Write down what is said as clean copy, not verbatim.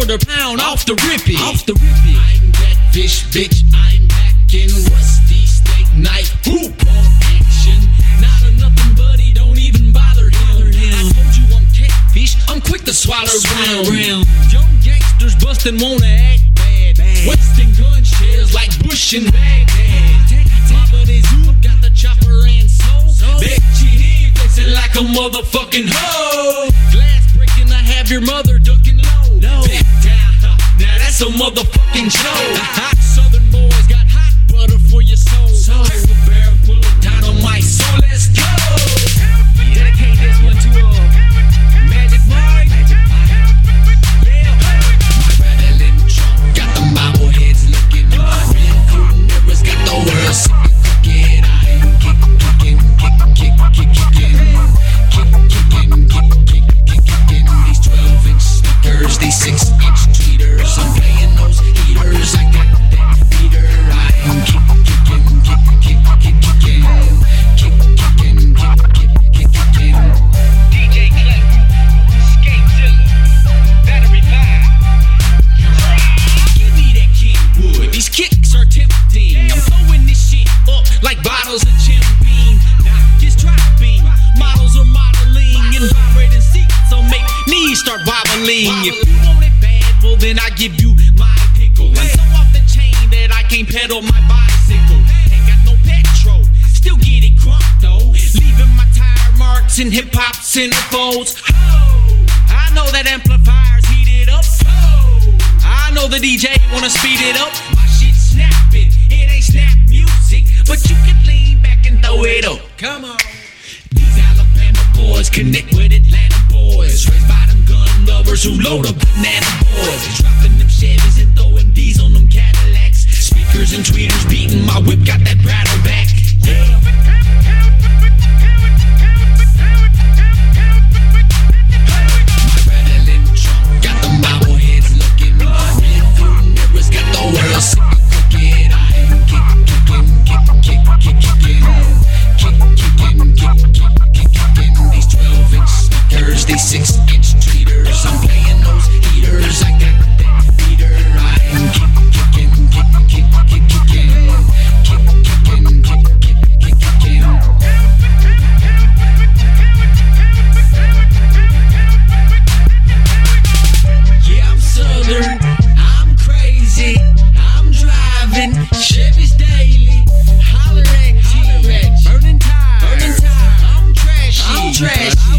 £250 off the rippy. I'm that fish, bitch. I'm back in rusty steak knife. Hoop on action. Not a nothing buddy, don't even bother him. I told you I'm catfish. I'm quick to swallow ground. Young gangsters bustin' wanna act bad. Wasting gun shells like Bush and Baghdad. My buddy Zoo got the chopper and soul. Bet you he ain't flexing like a motherfucking hoe. Glass breaking, I have your mother ducking low. Back down, now that's a motherfucking show. Hot Southern boys got hot butter for your soul. Like a barrel full of dynamite, so let's go. Dedicate this one to Magic Mike. Yeah, my rattling trunk got the bobbleheads looking. Real nervous, got the world sick. I'm kicking. These 12-inch speakers, these 6-inch tweeters. I'm playing those heaters. I got that beater. I'm kicking. DJ Clef, Skatezilla, Battery 5. Give me that Kenwood. These kicks are tempting. I'm throwing this shit up like bottles of Jim Beam. Knock is dropping. Models are modeling and vibrating seats, so make knees start wobbling. If you want it bad, well then I give you my pickle. I'm so off the chain that I can't pedal my bicycle. Ain't got no petrol, still get it crunk though. Leaving my tire marks in hip hop centerfolds. I know that amplifier's heated up. I know the DJ wanna speed it up. My shit snapping, it ain't snap music, but you can lean back and throw it up. Come on. These Alabama boys connect with Atlanta boys, raised by them gun lovers who load up banana boys, dropping them Chevys and throwing D's on them Cadillacs. Speakers and tweeters beating my whip, got that rattle back. Yeah. My rattling trunk got them bobbleheads looking. Real nervous, got the world sick. I'm kicking. These 12-inch speakers, these 6-inch tweeters. I'm playing those heaters. I got that beater. I'm kicking. Yeah, I'm Southern. I'm crazy. I'm driving Chevy's daily. Holler at you. Burning tires. I'm trashy.